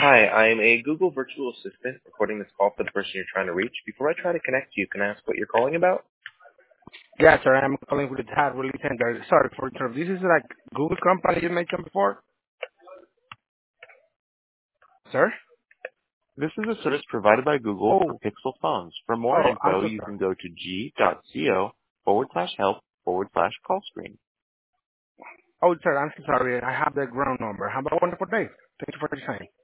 Hi, I'm a Google virtual assistant recording this call for the person you're trying to reach. Before I try to connect you, can I ask what you're calling about? Yeah, sir, I'm calling with the chat really tender. Sorry for interrupt. This is like Google company you mentioned before, sir? This is a service provided by Google for Oh, Pixel phones. For more I'm info, so you sorry. can go to g.co/help/call screen. Oh, sir, I'm so sorry. I have the ground number. Have a wonderful day. Thank you for your time.